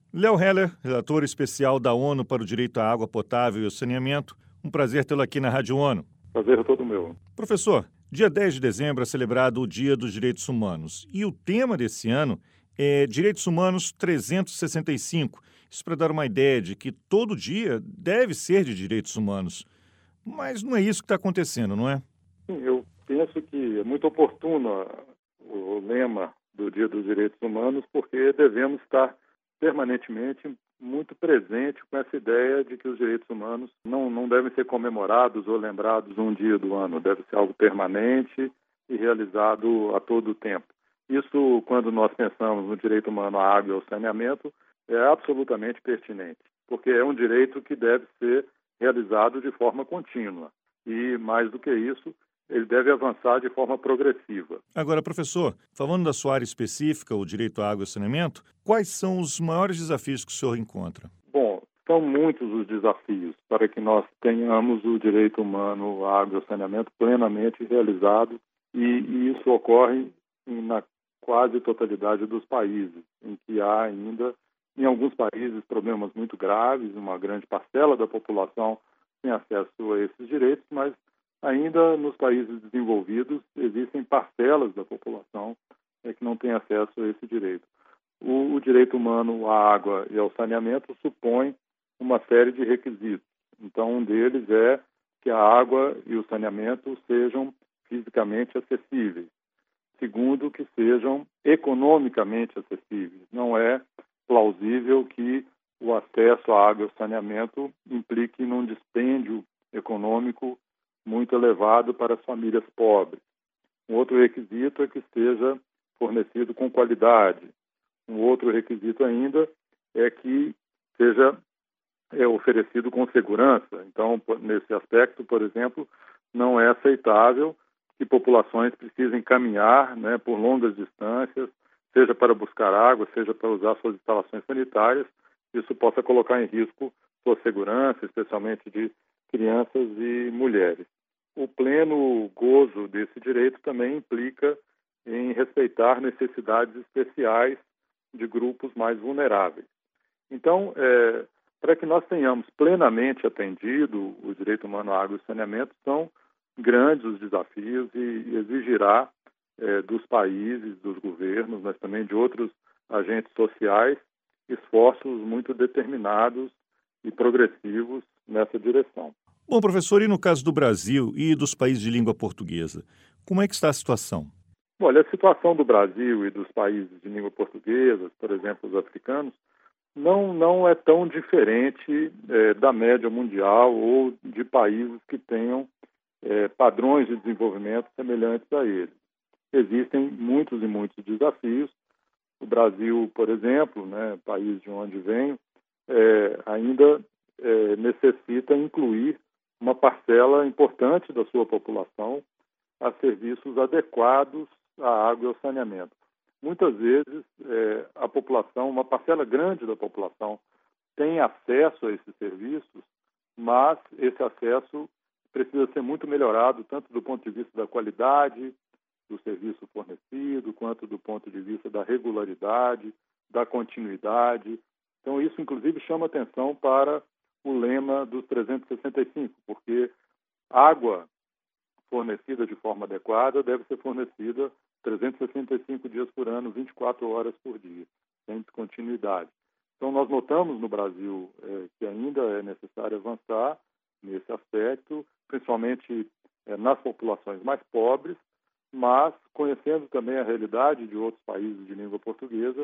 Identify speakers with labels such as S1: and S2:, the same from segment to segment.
S1: Léo Heller, relator especial da ONU para o Direito à Água Potável e ao Saneamento. Um prazer tê-lo aqui na Rádio ONU.
S2: Prazer é todo meu.
S1: Professor, dia 10 de dezembro é celebrado o Dia dos Direitos Humanos. E o tema desse ano é Direitos Humanos 365. Isso para dar uma ideia de que todo dia deve ser de direitos humanos. Mas não é isso que está acontecendo, não é?
S2: Sim, eu penso que é muito oportuno o lema do Dia dos Direitos Humanos, porque devemos estar permanentemente muito presente com essa ideia de que os direitos humanos não devem ser comemorados ou lembrados um dia do ano, deve ser algo permanente e realizado a todo tempo. Isso, quando nós pensamos no direito humano à água e ao saneamento, é absolutamente pertinente, porque é um direito que deve ser realizado de forma contínua. E, mais do que isso, ele deve avançar de forma progressiva.
S1: Agora, professor, falando da sua área específica, o direito à água e saneamento, quais são os maiores desafios que o senhor encontra?
S2: Bom, são muitos os desafios para que nós tenhamos o direito humano à água e ao saneamento plenamente realizado, e isso ocorre na quase totalidade dos países, em que há ainda, em alguns países, problemas muito graves, uma grande parcela da população tem acesso a esses direitos, mas ainda nos países desenvolvidos existem parcelas da população que não tem acesso a esse direito. O direito humano à água e ao saneamento supõe uma série de requisitos. Então, um deles é que a água e o saneamento sejam fisicamente acessíveis. Segundo, que sejam economicamente acessíveis. Não é plausível que o acesso à água e ao saneamento implique num dispêndio econômico muito elevado para as famílias pobres. Um outro requisito é que seja fornecido com qualidade. Um outro requisito ainda é que seja oferecido com segurança. Então, nesse aspecto, por exemplo, não é aceitável que populações precisem caminhar, por longas distâncias, seja para buscar água, seja para usar suas instalações sanitárias. Isso possa colocar em risco sua segurança, especialmente de crianças e mulheres. O pleno gozo desse direito também implica em respeitar necessidades especiais de grupos mais vulneráveis. Então, para que nós tenhamos plenamente atendido o direito humano à água e saneamento, são grandes os desafios e exigirá dos países, dos governos, mas também de outros agentes sociais, esforços muito determinados e progressivos nessa direção.
S1: Bom, professor, e no caso do Brasil e dos países de língua portuguesa, como é que está a situação?
S2: Olha, a situação do Brasil e dos países de língua portuguesa, por exemplo, os africanos, não é tão diferente da média mundial ou de países que tenham padrões de desenvolvimento semelhantes a eles. Existem muitos e muitos desafios. O Brasil, por exemplo, país de onde venho, ainda necessita incluir uma parcela importante da sua população a serviços adequados à água e ao saneamento. Muitas vezes, a população, uma parcela grande da população, tem acesso a esses serviços, mas esse acesso precisa ser muito melhorado, tanto do ponto de vista da qualidade do serviço fornecido, quanto do ponto de vista da regularidade, da continuidade. Então, isso, inclusive, chama atenção para o lema dos 365, porque água fornecida de forma adequada deve ser fornecida 365 dias por ano, 24 horas por dia, sem descontinuidade. Então, nós notamos no Brasil que ainda é necessário avançar nesse aspecto, principalmente nas populações mais pobres, mas conhecendo também a realidade de outros países de língua portuguesa,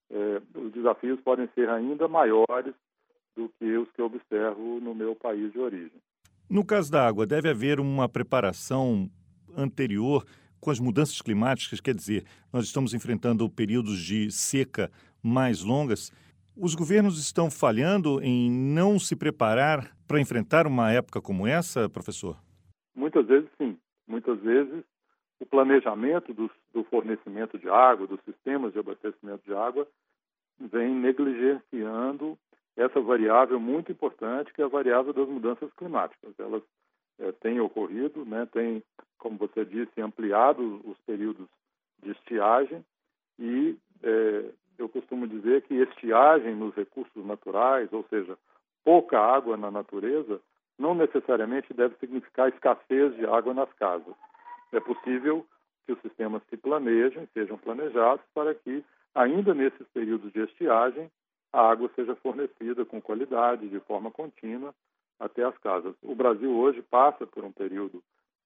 S2: os desafios podem ser ainda maiores do que os que eu observo no meu país de origem.
S1: No caso da água, deve haver uma preparação anterior com as mudanças climáticas, quer dizer, nós estamos enfrentando períodos de seca mais longas. Os governos estão falhando em não se preparar para enfrentar uma época como essa, professor?
S2: Muitas vezes, sim. Muitas vezes, o planejamento do fornecimento de água, dos sistemas de abastecimento de água, vem negligenciando essa variável muito importante, que é a variável das mudanças climáticas. Elas têm ocorrido, têm, como você disse, ampliado os períodos de estiagem e eu costumo dizer que estiagem nos recursos naturais, ou seja, pouca água na natureza, não necessariamente deve significar escassez de água nas casas. É possível que os sistemas se planejem, sejam planejados para que, ainda nesses períodos de estiagem, a água seja fornecida com qualidade, de forma contínua, até as casas. O Brasil hoje passa por um período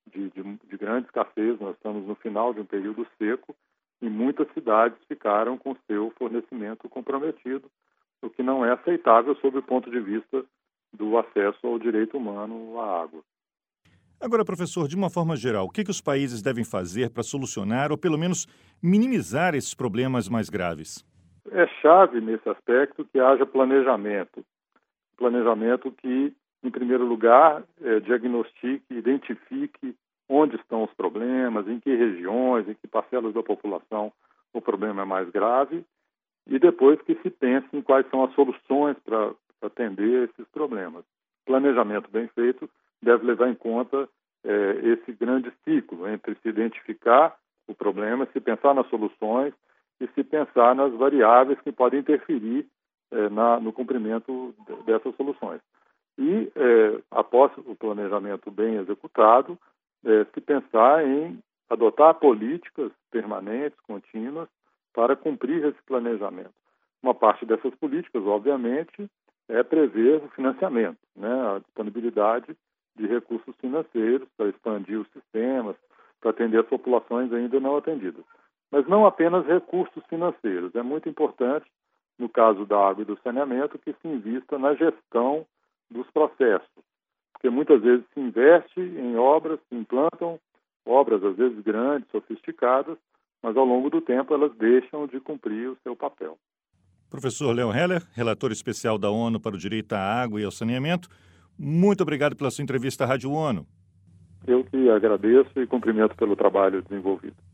S2: de grande escassez, nós estamos no final de um período seco e muitas cidades ficaram com seu fornecimento comprometido, o que não é aceitável sob o ponto de vista do acesso ao direito humano à água.
S1: Agora, professor, de uma forma geral, o que os países devem fazer para solucionar ou pelo menos minimizar esses problemas mais graves?
S2: É chave nesse aspecto que haja planejamento. Planejamento que, em primeiro lugar, diagnostique, identifique onde estão os problemas, em que regiões, em que parcelas da população o problema é mais grave, e depois que se pense em quais são as soluções para atender esses problemas. Planejamento bem feito deve levar em conta esse grande ciclo entre se identificar o problema, se pensar nas soluções e se pensar nas variáveis que podem interferir no cumprimento dessas soluções. E, após o planejamento bem executado, se pensar em adotar políticas permanentes, contínuas, para cumprir esse planejamento. Uma parte dessas políticas, obviamente, é prever o financiamento, né, a disponibilidade de recursos financeiros para expandir os sistemas, para atender as populações ainda não atendidas. Mas não apenas recursos financeiros. É muito importante, no caso da água e do saneamento, que se invista na gestão dos processos, porque muitas vezes se investe em obras, se implantam obras, às vezes grandes, sofisticadas, mas ao longo do tempo elas deixam de cumprir o seu papel.
S1: Professor Leon Heller, relator especial da ONU para o Direito à Água e ao Saneamento, muito obrigado pela sua entrevista à Rádio ONU.
S2: Eu que agradeço e cumprimento pelo trabalho desenvolvido.